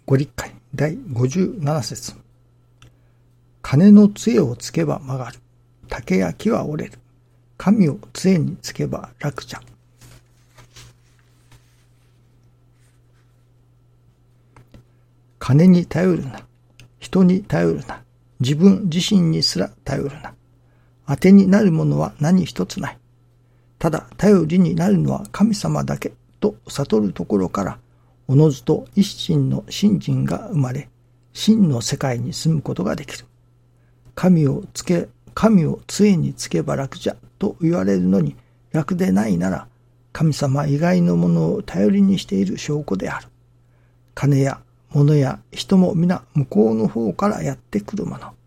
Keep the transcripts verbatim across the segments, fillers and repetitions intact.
ご立会だいごじゅうなな節。金の杖をつけば曲がる。竹や木は折れる。神を杖につけば楽じゃ。金に頼るな。人に頼るな。自分自身にすら頼るな。当てになるものは何一つない。ただ頼りになるのは神様だけと悟るところから、おのずと一心の信心が生まれ、真の世界に住むことができる。神をつけ、神を杖につけば楽じゃと言われるのに楽でないなら、神様以外のものを頼りにしている証拠である。金や物や人も皆向こうの方からやってくるもの。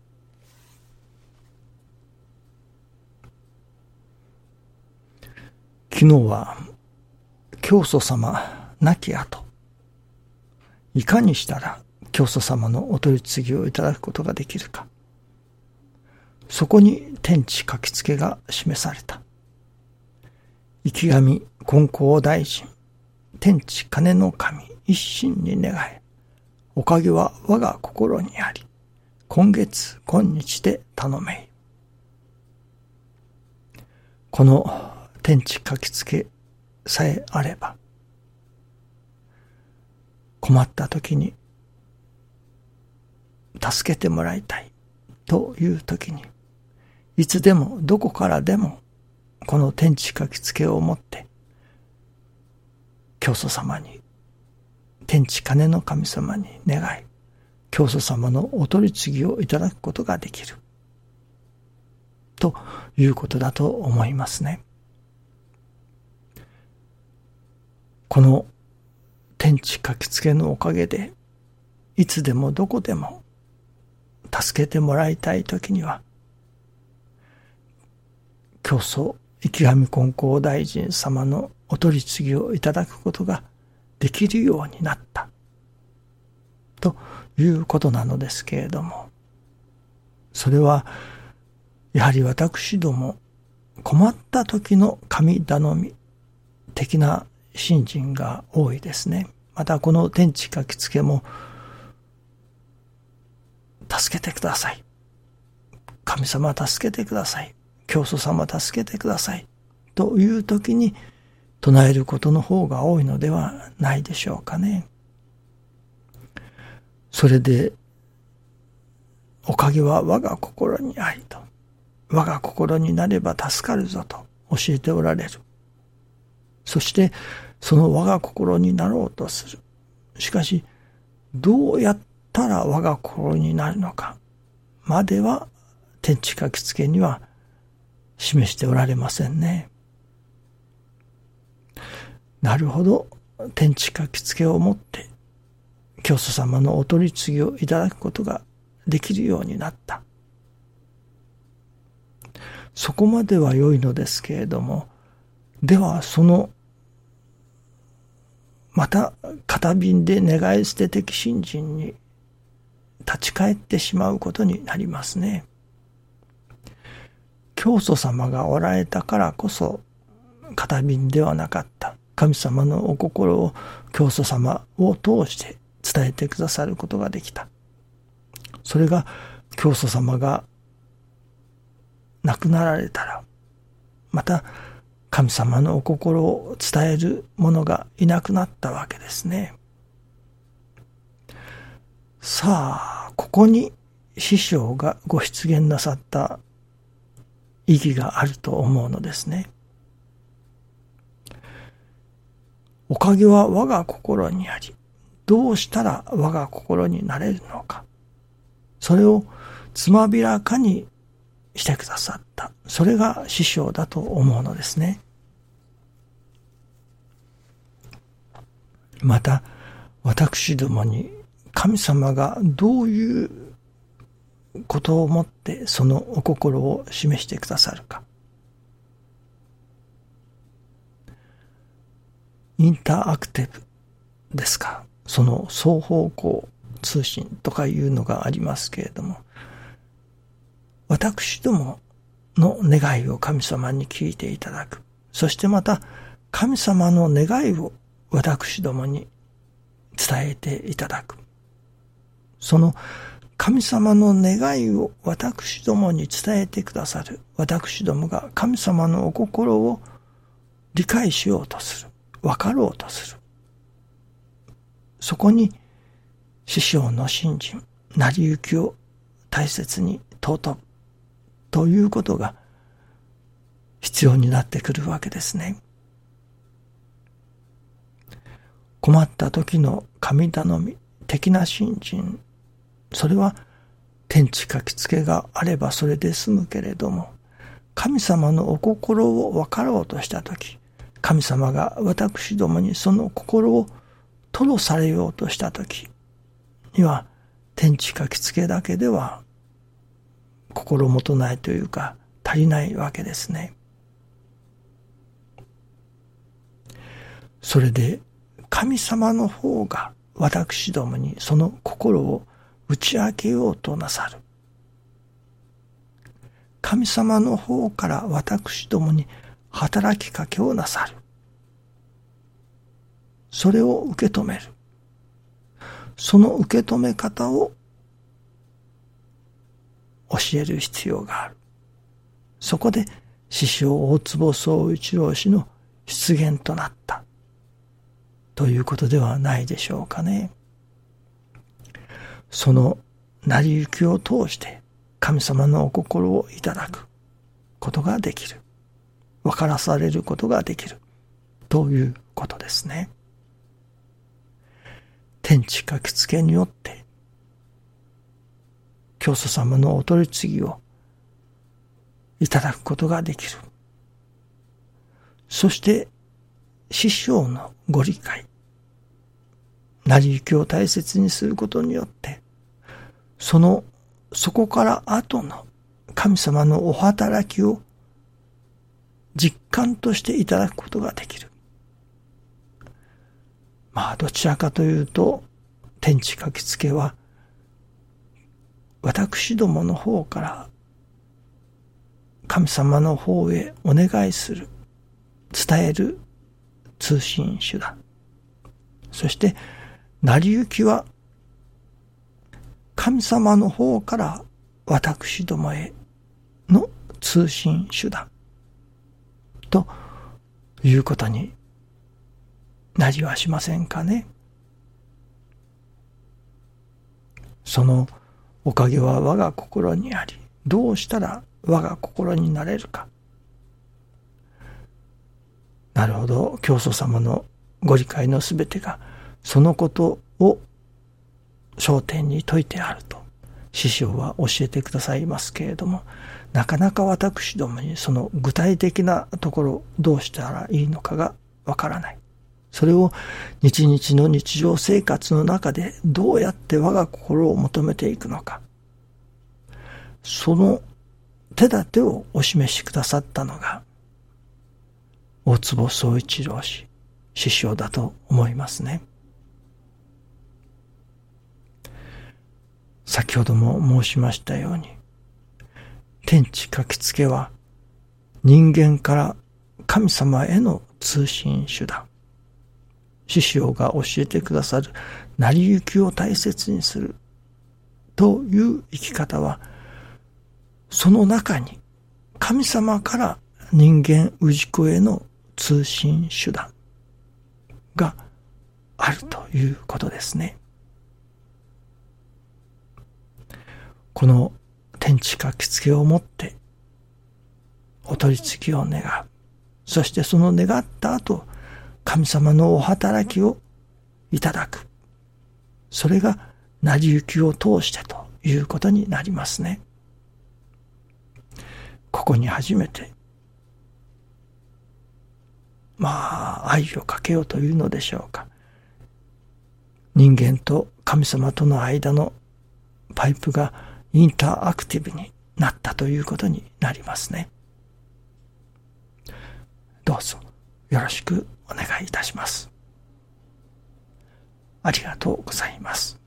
昨日は教祖様亡き後、いかにしたら教祖様のお取り次ぎをいただくことができるか、そこに天地書きつけが示された。生神金光大臣、天地金の神一心に願え、おかげは我が心にあり、今月今日で頼めい。この天地書きつけさえあれば、困った時に助けてもらいたいという時に、いつでもどこからでもこの天地書きつけを持って教祖様に、天地金の神様に願い、教祖様のお取り次ぎをいただくことができるということだと思いますね。この天地書きつけのおかげで、いつでもどこでも助けてもらいたいときには、教祖生神金光大臣様のお取り次ぎをいただくことができるようになったということなのですけれども、それはやはり私ども困った時の神頼み的な信心が多いですね。またこの天地書きつけも、助けてください、神様助けてください、教祖様助けてくださいという時に唱えることの方が多いのではないでしょうかね。それで、おかげは我が心にありと、我が心になれば助かるぞと教えておられる。そしてその我が心になろうとする。しかしどうやったら我が心になるのかまでは天地書きつけには示しておられませんね。なるほど、天地書きつけをもって教祖様のお取り次ぎをいただくことができるようになった。そこまでは良いのですけれども、ではそのまた片瓶で願い捨て的信心に立ち返ってしまうことになりますね。教祖様がおられたからこそ片瓶ではなかった神様のお心を教祖様を通して伝えてくださることができた。それが教祖様が亡くなられたら、また神様のお心を伝える者がいなくなったわけですね。さあ、ここに師匠がご出現なさった意義があると思うのですね。おかげは我が心にあり、どうしたら我が心になれるのか、それをつまびらかにしてくださった。それが師匠だと思うのですね。また私どもに神様がどういうことをもってそのお心を示してくださるか。インターアクティブですか、その双方向通信とかいうのがありますけれども、私どもの願いを神様に聞いていただく。そしてまた神様の願いを私どもに伝えていただく。その神様の願いを私どもに伝えてくださる。私どもが神様のお心を理解しようとする。分かろうとする。そこに師匠の信心、成り行きを大切に尊ぶということが必要になってくるわけですね。困った時の神頼み的な信心、それは天地書きつけがあればそれで済むけれども、神様のお心を分かろうとした時、神様が私どもにその心を吐露されようとした時には、天地書きつけだけでは心もとないというか足りないわけですね。それで神様の方が私どもにその心を打ち明けようとなさる。神様の方から私どもに働きかけをなさる。それを受け止める。その受け止め方を教える必要がある。そこで師匠大坪宗一郎氏の出現となったということではないでしょうかね。その成り行きを通して神様のお心をいただくことができる。分からされることができるということですね。天地書きつけによって教祖様のお取り次ぎをいただくことができる。そして師匠のご理解、成り行きを大切にすることによって、そのそこから後の神様のお働きを実感としていただくことができる。まあどちらかというと天地書きつけは私どもの方から神様の方へお願いする、伝える通信手段。そして成り行きは神様の方から私どもへの通信手段ということになりはしませんかね。そのおかげは我が心にあり、どうしたら我が心になれるか。なるほど、教祖様のご理解のすべてがそのことを焦点に説いてあると師匠は教えてくださいますけれども、なかなか私どもにその具体的なところどうしたらいいのかがわからない。それを日々の日常生活の中でどうやって我が心を求めていくのか、その手立てをお示しくださったのが大坪宗一郎氏師匠だと思いますね。先ほども申しましたように、天地書きつけは人間から神様への通信手段。師匠が教えてくださる成り行きを大切にするという生き方は、その中に神様から人間氏子への通信手段があるということですね。この天地書きつけをもってお取り次ぎを願う。そしてその願った後、神様のお働きをいただく。それが成り行きを通してということになりますね。ここに初めてまあ愛をかけようというのでしょうか。人間と神様との間のパイプがインターアクティブになったということになりますね。どうぞよろしくお願いいたします。ありがとうございます。